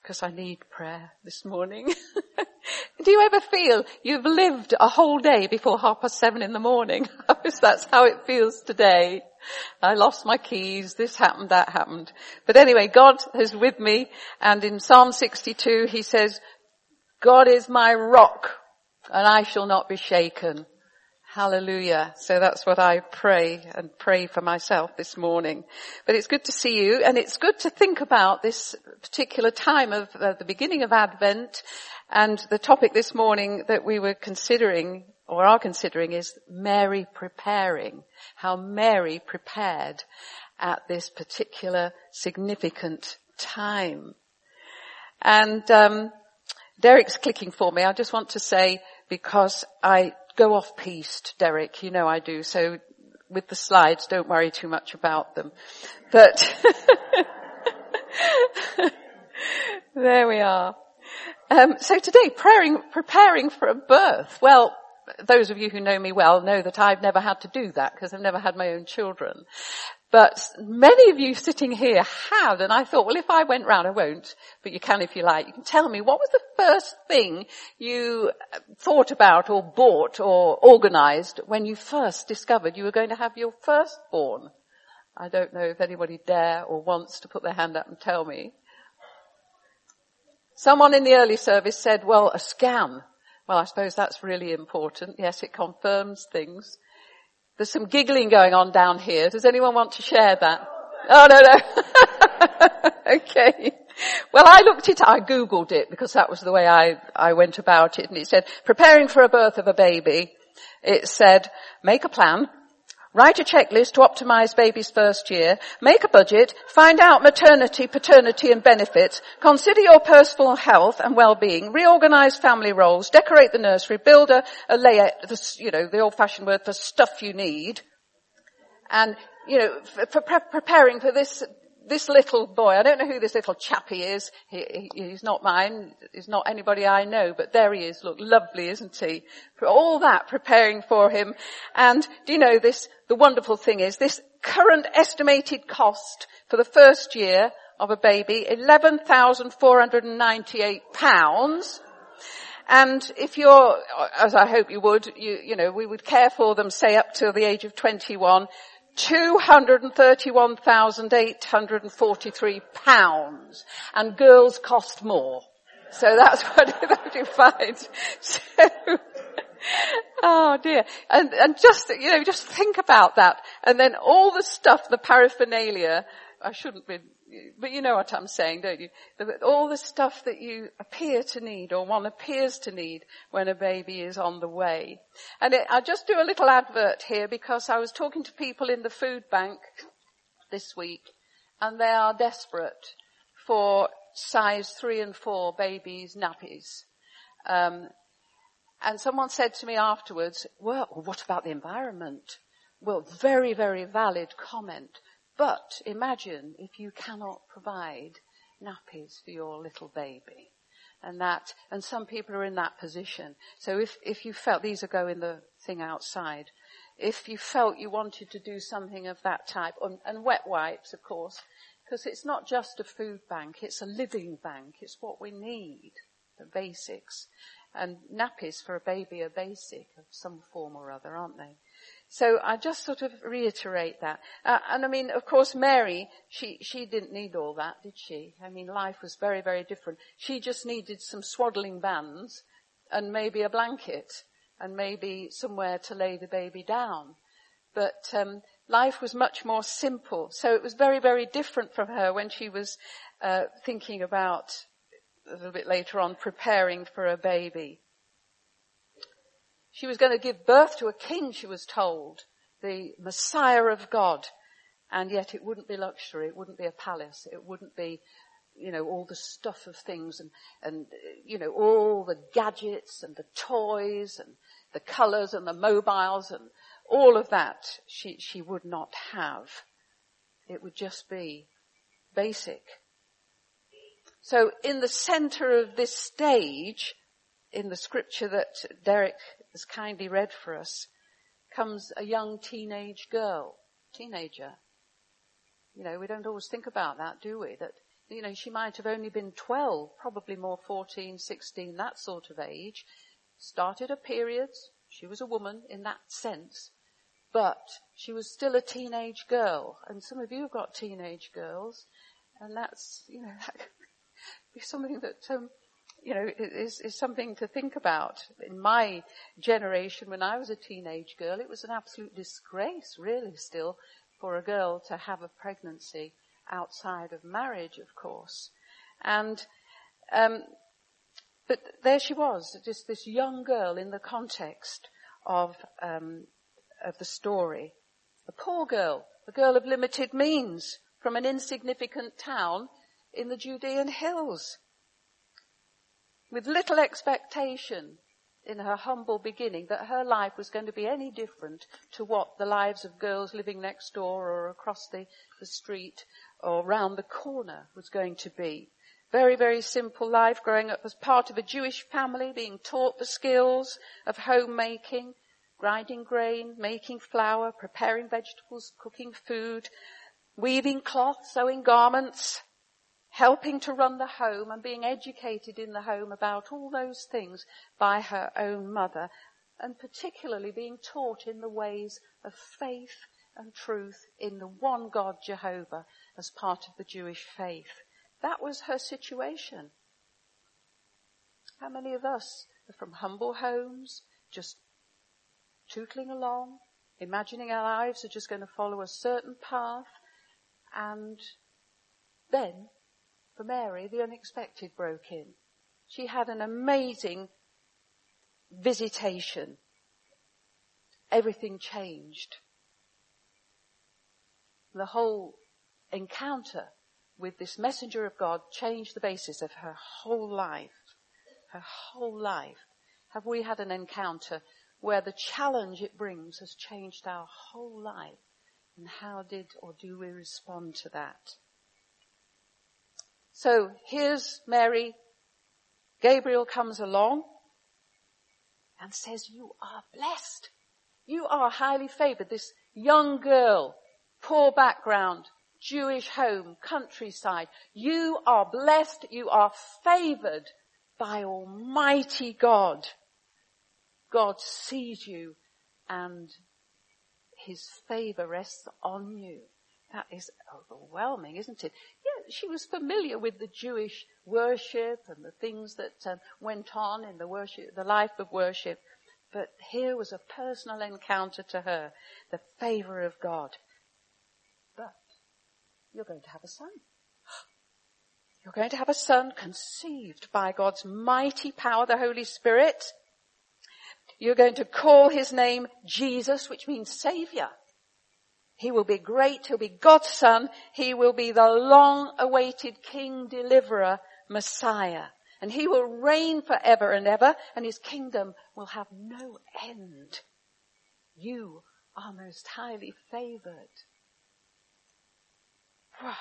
because I need prayer this morning. Do you ever feel you've lived a whole day before 7:30 in the morning? That's how it feels today. I lost my keys, this happened, that happened. But anyway, God is with me, and in Psalm 62 he says, God is my rock, and I shall not be shaken. Hallelujah. So that's what I pray for myself this morning. But it's good to see you, and it's good to think about this particular time of the beginning of Advent. And the topic this morning that we were considering, or are considering, is Mary preparing. How Mary prepared at this particular significant time. And Derek's clicking for me. I just want to say, because I go off piste, Derek, you know I do. So with the slides, don't worry too much about them. But there we are. So today, preparing for a birth. Well, those of you who know me well know that I've never had to do that because I've never had my own children. But many of you sitting here have, and I thought, well, if I went round, I won't, but you can if you like. You can tell me, what was the first thing you thought about or bought or organised when you first discovered you were going to have your firstborn? I don't know if anybody dare or wants to put their hand up and tell me. Someone in the early service said, well, a scan. Well, I suppose that's really important. Yes, it confirms things. There's some giggling going on down here. Does anyone want to share that? Oh, no. Okay. Well, I Googled it because that was the way I went about it. And it said, preparing for a birth of a baby. It said, make a plan. Write a checklist to optimize baby's first year. Make a budget. Find out maternity, paternity and benefits. Consider your personal health and well-being. Reorganize family roles. Decorate the nursery. Build a layout, the old-fashioned word for stuff you need. And, for preparing for this little boy. I don't know who this little chappie is. He's not mine. He's not anybody I know, but there he is. Look, lovely, isn't he? For all that, preparing for him. And do you know the wonderful thing is this current estimated cost for the first year of a baby, £11,498. And if you're, as I hope you would, we would care for them, say up till the age of 21, £231,843, and girls cost more. So that's what you find. So, oh dear. And just think about that. And then all the stuff, the paraphernalia, I shouldn't be, but you know what I'm saying, don't you? All the stuff that you appear to need, or one appears to need when a baby is on the way. And I'll just do a little advert here because I was talking to people in the food bank this week, and they are desperate for size 3 and 4 babies' nappies. And someone said to me afterwards, well, what about the environment? Well, very, very valid comment. But imagine if you cannot provide nappies for your little baby. And some people are in that position. So if you felt, these are going the thing outside, if you felt you wanted to do something of that type, and wet wipes, of course, because it's not just a food bank, it's a living bank, it's what we need, the basics. And nappies for a baby are basic of some form or other, aren't they? So I just sort of reiterate that. And I mean, of course, Mary, she didn't need all that, did she? I mean, life was very, very different. She just needed some swaddling bands and maybe a blanket and maybe somewhere to lay the baby down. But life was much more simple. So it was very, very different from her when she was thinking about, a little bit later on, preparing for a baby. She was going to give birth to a king, she was told, the Messiah of God. And yet it wouldn't be luxury, it wouldn't be a palace, it wouldn't be, all the stuff of things and all the gadgets and the toys and the colours and the mobiles and all of that she would not have. It would just be basic. So in the centre of this stage, in the scripture that Derek has kindly read for us, comes a young teenager. We don't always think about that, do we? That she might have only been 12, probably more 14, 16, that sort of age. Started her periods. She was a woman in that sense. But she was still a teenage girl. And some of you have got teenage girls. And that's, that could be something that, is something to think about. In my generation, when I was a teenage girl, it was an absolute disgrace, really, still, for a girl to have a pregnancy outside of marriage, of course. And, but there she was, just this young girl in the context of the story. A poor girl, a girl of limited means, from an insignificant town in the Judean hills, with little expectation in her humble beginning that her life was going to be any different to what the lives of girls living next door or across the street or round the corner was going to be. Very, very simple life, growing up as part of a Jewish family, being taught the skills of homemaking, grinding grain, making flour, preparing vegetables, cooking food, weaving cloth, sewing garments, helping to run the home and being educated in the home about all those things by her own mother, and particularly being taught in the ways of faith and truth in the one God, Jehovah, as part of the Jewish faith. That was her situation. How many of us are from humble homes, just tootling along, imagining our lives are just going to follow a certain path, and then, for Mary, the unexpected broke in. She had an amazing visitation. Everything changed. The whole encounter with this messenger of God changed the basis of her whole life. Her whole life. Have we had an encounter where the challenge it brings has changed our whole life? And how did or do we respond to that? So here's Mary. Gabriel comes along and says, you are blessed. You are highly favored. This young girl, poor background, Jewish home, countryside. You are blessed. You are favored by Almighty God. God sees you and his favor rests on you. That is overwhelming, isn't it? Yeah, she was familiar with the Jewish worship and the things that went on in the life of worship. But here was a personal encounter to her, the favor of God. But you're going to have a son. You're going to have a son conceived by God's mighty power, the Holy Spirit. You're going to call his name Jesus, which means Savior. He will be great. He'll be God's son. He will be the long-awaited King, Deliverer, Messiah. And he will reign forever and ever, and his kingdom will have no end. You are most highly favored. Wow.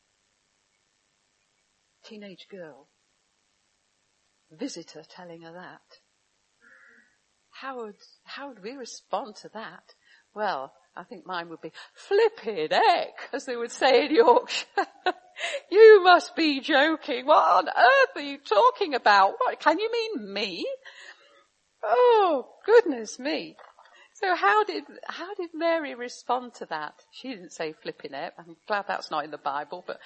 Teenage girl. Visitor telling her that. How would we respond to that? Well, I think mine would be, flippin' heck, as they would say in Yorkshire. You must be joking. What on earth are you talking about? What, can you mean me? Oh, goodness me. So how did Mary respond to that? She didn't say flippin' heck. I'm glad that's not in the Bible, but,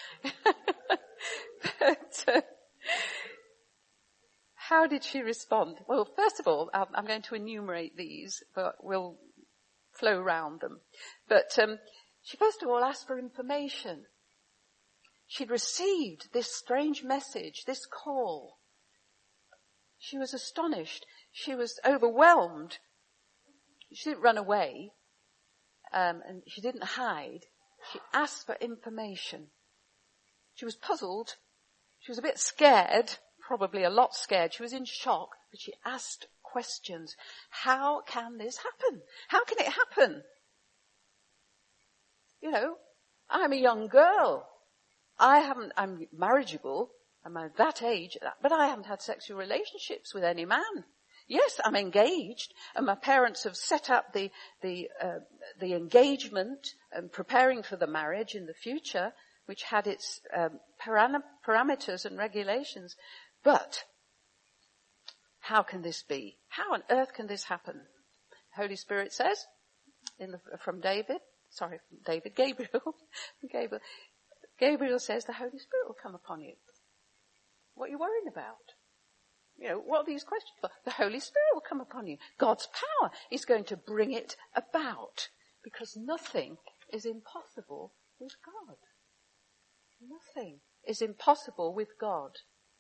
how did she respond? Well, first of all, I'm going to enumerate these, but we'll flow around them. But she first of all asked for information. She'd received this strange message, this call. She was astonished. She was overwhelmed. She didn't run away, and she didn't hide. She asked for information. She was puzzled. She was a bit scared, probably a lot scared. She was in shock, but she asked questions. How can this happen? How can it happen? You know, I'm a young girl. I'm marriageable. I'm at that age, but I haven't had sexual relationships with any man. Yes, I'm engaged, and my parents have set up the engagement and preparing for the marriage in the future. which had its parameters and regulations. But how can this be? How on earth can this happen? Holy Spirit says, Gabriel says the Holy Spirit will come upon you. What are you worrying about? What are these questions for? The Holy Spirit will come upon you. God's power is going to bring it about, because nothing is impossible with God. Nothing is impossible with God.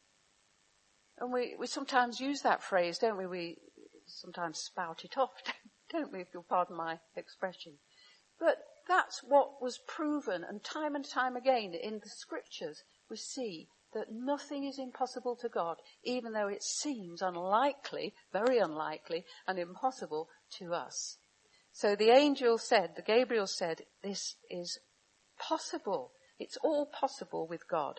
And we sometimes use that phrase, don't we? We sometimes spout it off, don't we, if you'll pardon my expression. But that's what was proven, and time again in the scriptures we see that nothing is impossible to God, even though it seems unlikely, very unlikely, and impossible to us. So Gabriel said, this is possible. It's all possible with God.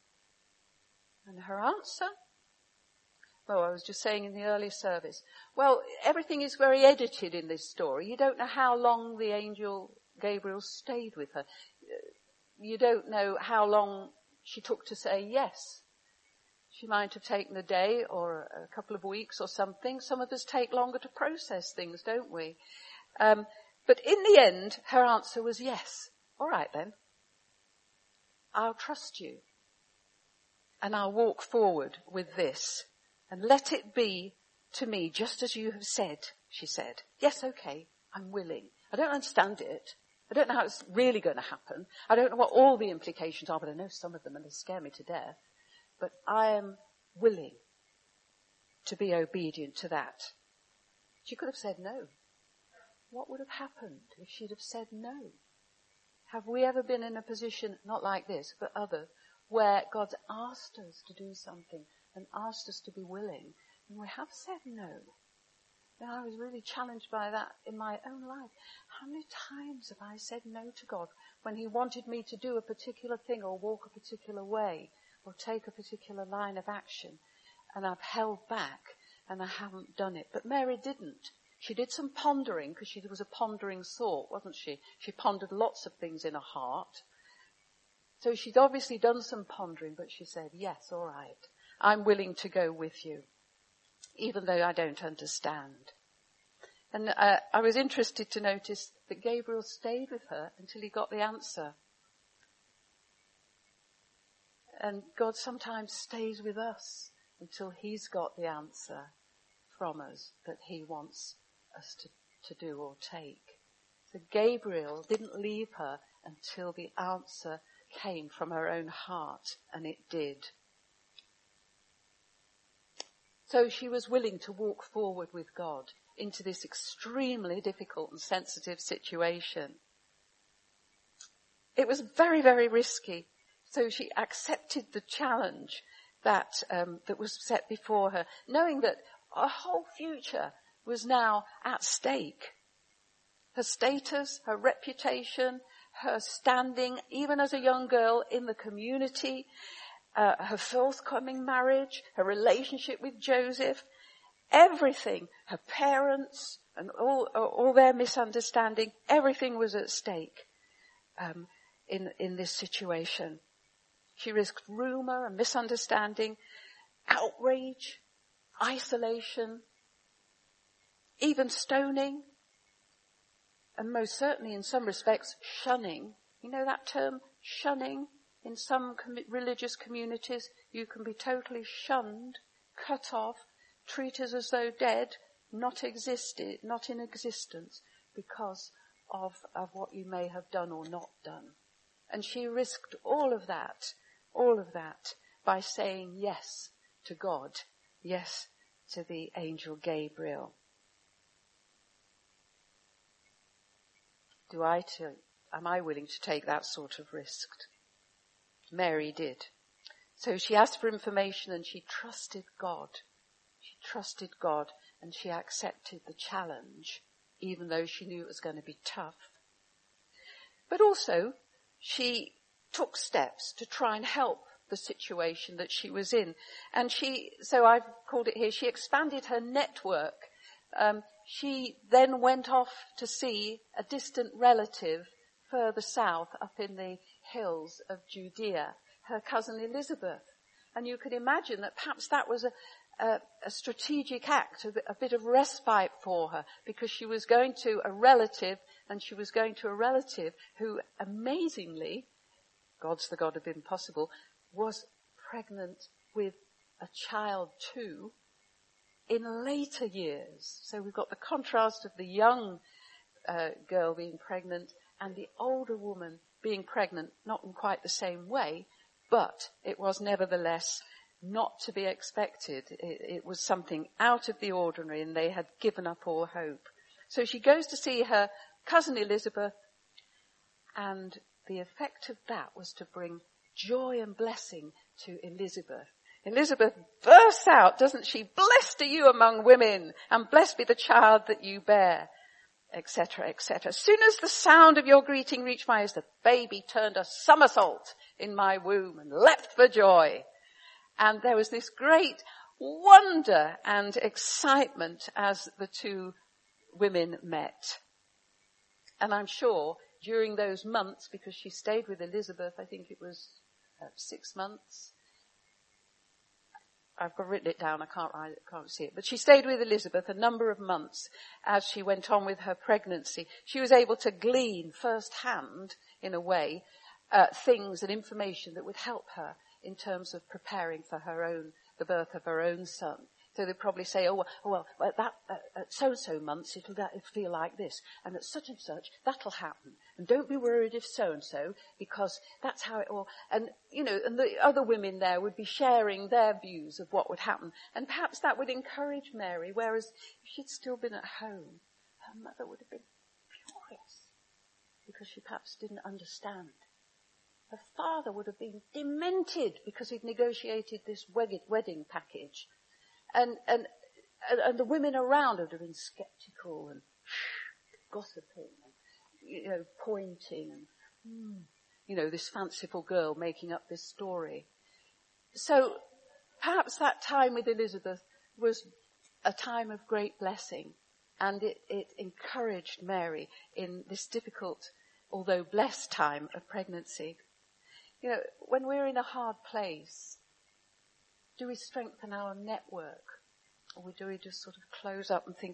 And her answer? Well, I was just saying in the early service, well, everything is very edited in this story. You don't know how long the angel Gabriel stayed with her. You don't know how long she took to say yes. She might have taken a day or a couple of weeks or something. Some of us take longer to process things, don't we? But in the end, her answer was yes. All right then. I'll trust you. And I'll walk forward with this. And let it be to me just as you have said, she said. Yes, okay, I'm willing. I don't understand it. I don't know how it's really going to happen. I don't know what all the implications are, but I know some of them and they scare me to death. But I am willing to be obedient to that. She could have said no. What would have happened if she'd have said no? Have we ever been in a position, not like this, but other, where God's asked us to do something and asked us to be willing, and we have said no? And I was really challenged by that in my own life. How many times have I said no to God when he wanted me to do a particular thing or walk a particular way or take a particular line of action, and I've held back and I haven't done it? But Mary didn't. She did some pondering, because she was a pondering sort, wasn't she? She pondered lots of things in her heart. So she'd obviously done some pondering, but she said, yes, all right, I'm willing to go with you, even though I don't understand. And I was interested to notice that Gabriel stayed with her until he got the answer. And God sometimes stays with us until he's got the answer from us that he wants us to do or take. So Gabriel didn't leave her until the answer came from her own heart, and it did. So she was willing to walk forward with God into this extremely difficult and sensitive situation. It was very, very risky. So she accepted the challenge that was set before her, knowing that her whole future was now at stake. Her status, her reputation, her standing, even as a young girl in the community, her forthcoming marriage, her relationship with Joseph, everything, her parents and all their misunderstanding, everything was at stake in this situation. She risked rumor and misunderstanding, outrage, isolation, even stoning, and most certainly in some respects shunning. You know that term, shunning? In some religious communities, you can be totally shunned, cut off, treated as though dead, not in existence, because of what you may have done or not done. And she risked all of that, by saying yes to God, yes to the angel Gabriel. Am I willing to take that sort of risk? Mary did. So she asked for information and she trusted God. She trusted God and she accepted the challenge, even though she knew it was going to be tough. But also, she took steps to try and help the situation that she was in. And so I've called it here, she expanded her network. She then went off to see a distant relative further south up in the hills of Judea, her cousin Elizabeth. And you could imagine that perhaps that was a strategic act, a bit of respite for her, because she was going to a relative, and she was going to a relative who, amazingly, God's the God of impossible, was pregnant with a child too in later years. So we've got the contrast of the young girl being pregnant and the older woman being pregnant, not in quite the same way, but it was nevertheless not to be expected. It was something out of the ordinary, and they had given up all hope. So she goes to see her cousin Elizabeth, and the effect of that was to bring joy and blessing to Elizabeth. Elizabeth bursts out, doesn't she? Blessed are you among women, and blessed be the child that you bear, etc., etc. As soon as the sound of your greeting reached my ears, the baby turned a somersault in my womb and leapt for joy. And there was this great wonder and excitement as the two women met. And I'm sure during those months, because she stayed with Elizabeth, I think it was 6 months. I've got written it down, I can't see it. But she stayed with Elizabeth a number of months as she went on with her pregnancy. She was able to glean firsthand, in a way, things and information that would help her in terms of preparing for the birth of her own son. So they'd probably say, at so-and-so months it'll feel like this, and at such and such that'll happen. And don't be worried if so-and-so, because that's how it will. And, and the other women there would be sharing their views of what would happen. And perhaps that would encourage Mary, whereas if she'd still been at home, her mother would have been furious, because she perhaps didn't understand. Her father would have been demented because he'd negotiated this wedding package. And the women around would have been sceptical and gossiping and, pointing and, this fanciful girl making up this story. So perhaps that time with Elizabeth was a time of great blessing, and it encouraged Mary in this difficult, although blessed time of pregnancy. When we're in a hard place, do we strengthen our network? Or do we just sort of close up and think,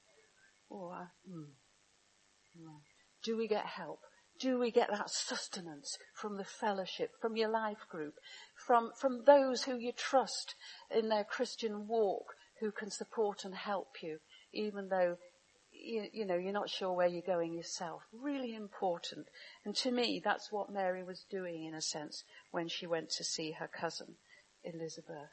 do we get help? Do we get that sustenance from the fellowship, from your life group, from those who you trust in their Christian walk, who can support and help you, even though, you're not sure where you're going yourself? Really important. And to me, that's what Mary was doing, in a sense, when she went to see her cousin, Elizabeth.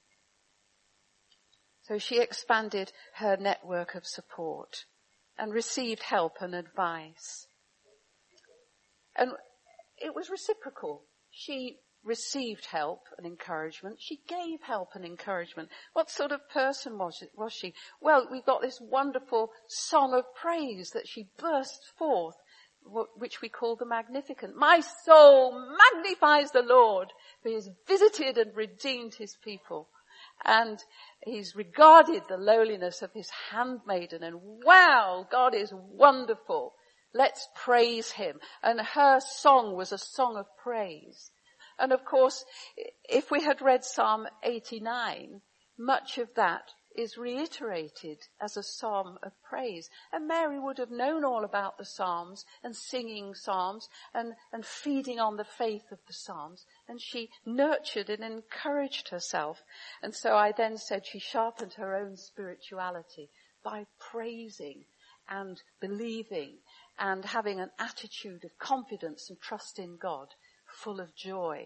So she expanded her network of support and received help and advice. And it was reciprocal. She received help and encouragement. She gave help and encouragement. What sort of person was she? Well, we've got this wonderful song of praise that she burst forth, which we call the Magnificat. My soul magnifies the Lord, for he has visited and redeemed his people. And he's regarded the lowliness of his handmaiden, and wow, God is wonderful. Let's praise him. And her song was a song of praise. And of course, if we had read Psalm 89, much of that is reiterated as a psalm of praise. And Mary would have known all about the Psalms and singing Psalms and feeding on the faith of the Psalms. And she nurtured and encouraged herself. And so I then said she sharpened her own spirituality by praising and believing and having an attitude of confidence and trust in God, full of joy.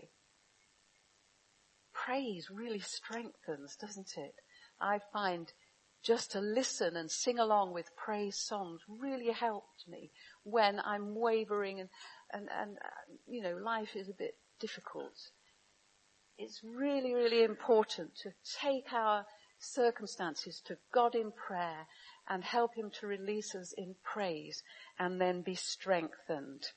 Praise really strengthens, doesn't it? I find just to listen and sing along with praise songs really helped me when I'm wavering and life is a bit difficult. It's really, really important to take our circumstances to God in prayer and help him to release us in praise and then be strengthened.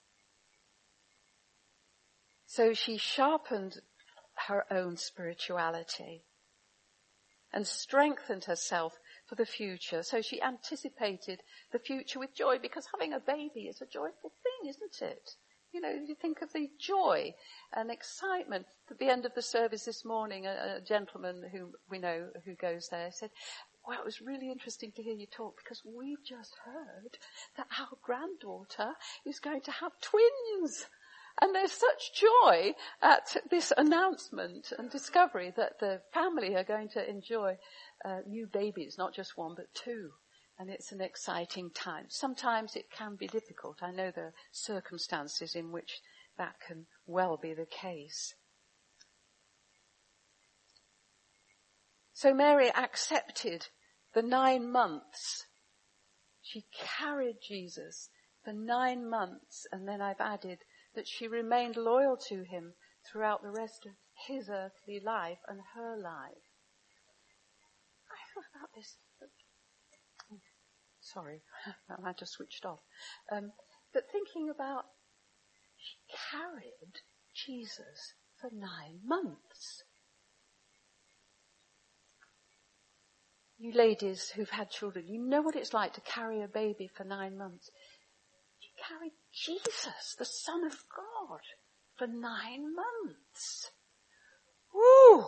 So she sharpened her own spirituality and strengthened herself for the future. So she anticipated the future with joy, because having a baby is a joyful thing, isn't it? You know, you think of the joy and excitement. At the end of the service this morning, a gentleman who we know who goes there said, well, it was really interesting to hear you talk because we just heard that our granddaughter is going to have twins. And there's such joy at this announcement and discovery that the family are going to enjoy new babies, not just one, but two. And it's an exciting time. Sometimes it can be difficult. I know there are circumstances in which that can well be the case. So Mary accepted the 9 months. She carried Jesus for 9 months, and then I've added that she remained loyal to him throughout the rest of his earthly life and her life. I thought about this. Sorry, I just switched off. But thinking about, she carried Jesus for 9 months. You ladies who've had children, you know what it's like to carry a baby for 9 months. She carried Jesus, the Son of God, for 9 months. Woo!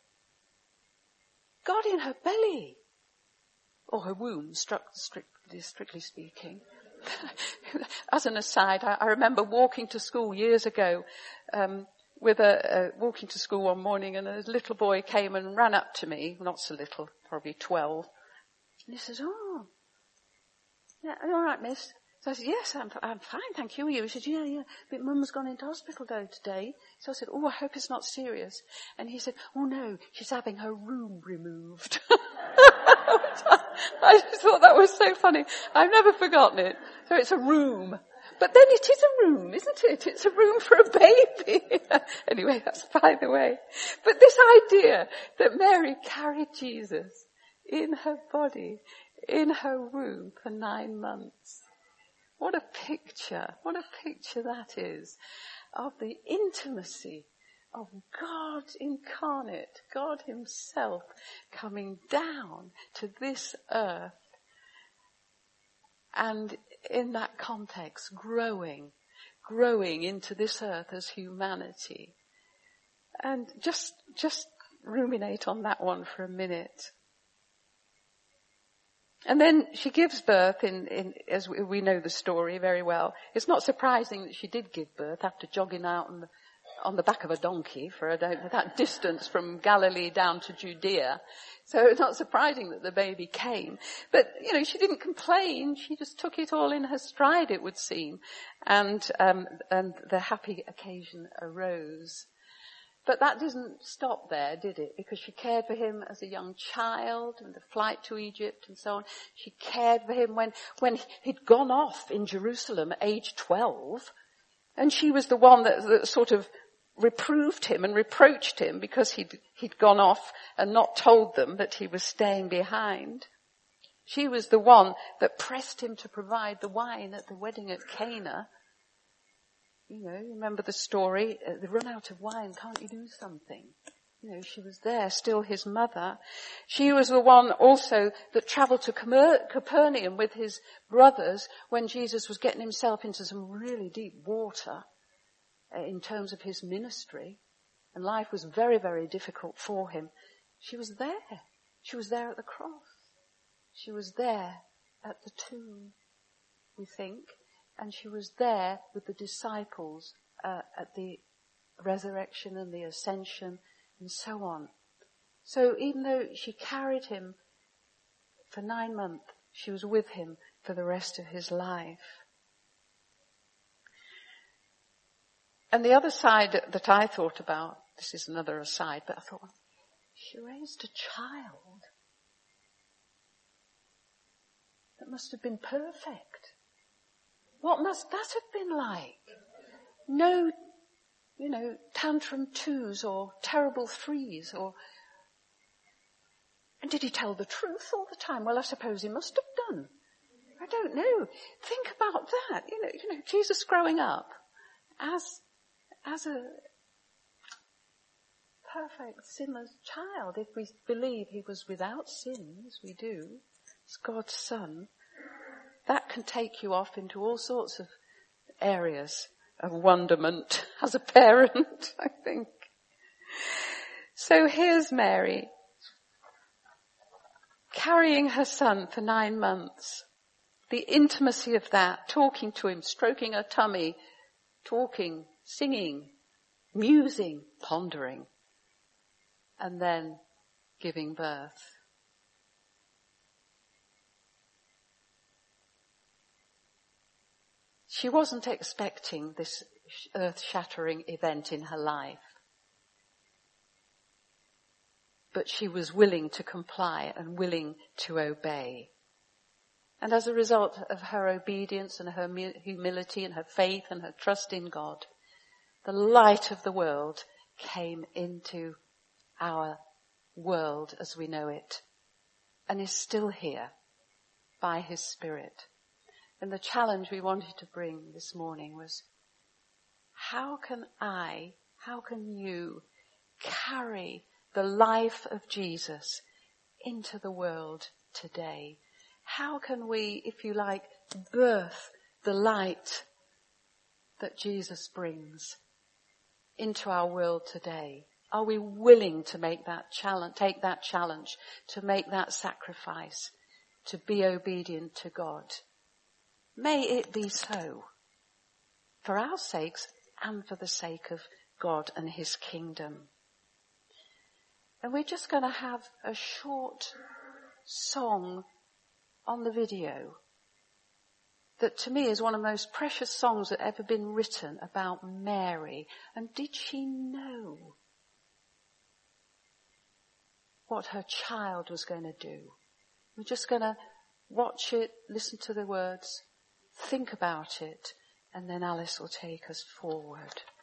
God in her belly. Or her womb, strictly speaking. As an aside, I remember walking to school years ago, walking to school one morning, and a little boy came and ran up to me, not so little, probably 12. And he says, oh, yeah, are you all right, miss? So I said, yes, I'm fine, thank you. Are you? He said, yeah, but Mum's gone into hospital though today. So I said, oh, I hope it's not serious. And he said, oh no, she's having her room removed. I just thought that was so funny. I've never forgotten it. So it's a room. But then it is a room, isn't it? It's a room for a baby. Anyway, that's by the way. But this idea that Mary carried Jesus in her body, in her womb for 9 months. What a picture that is of the intimacy of God incarnate, God himself coming down to this earth, and in that context growing into this earth as humanity. And just ruminate on that one for a minute. And then she gives birth as we know the story very well. It's not surprising that she did give birth after jogging out on the back of a donkey for that distance from Galilee down to Judea. So it's not surprising that the baby came. But, she didn't complain. She just took it all in her stride, it would seem. And the happy occasion arose. But that didn't stop there, did it? Because she cared for him as a young child and the flight to Egypt and so on. She cared for him when he'd gone off in Jerusalem at age 12. And she was the one that sort of reproved him and reproached him because he'd gone off and not told them that he was staying behind. She was the one that pressed him to provide the wine at the wedding at Cana. You remember the story, they run out of wine, can't you do something? She was there, still his mother. She was the one also that travelled to Capernaum with his brothers when Jesus was getting himself into some really deep water in terms of his ministry. And life was very, very difficult for him. She was there. She was there at the cross. She was there at the tomb, we think. And she was there with the disciples at the resurrection and the ascension and so on. So even though she carried him for 9 months, she was with him for the rest of his life. And the other side that I thought about, this is another aside, but I thought, well, she raised a child that must have been perfect. What must that have been like? No, tantrum 2s or terrible 3s and did he tell the truth all the time? Well, I suppose he must have done. I don't know. Think about that. Jesus growing up as a perfect sinless child, if we believe he was without sin, as we do, as God's son. That can take you off into all sorts of areas of wonderment as a parent, I think. So here's Mary, carrying her son for 9 months. The intimacy of that, talking to him, stroking her tummy, talking, singing, musing, pondering, and then giving birth. She wasn't expecting this earth-shattering event in her life, but she was willing to comply and willing to obey. And as a result of her obedience and her humility and her faith and her trust in God, the light of the world came into our world as we know it, and is still here by his Spirit. And the challenge we wanted to bring this morning was, how can you carry the life of Jesus into the world today? How can we, if you like, birth the light that Jesus brings into our world today? Are we willing to make that challenge, take that challenge, to make that sacrifice, to be obedient to God? May it be so, for our sakes and for the sake of God and his kingdom. And we're just going to have a short song on the video that to me is one of the most precious songs that ever been written about Mary. And did she know what her child was going to do? We're just going to watch it, listen to the words, think about it, and then Alice will take us forward.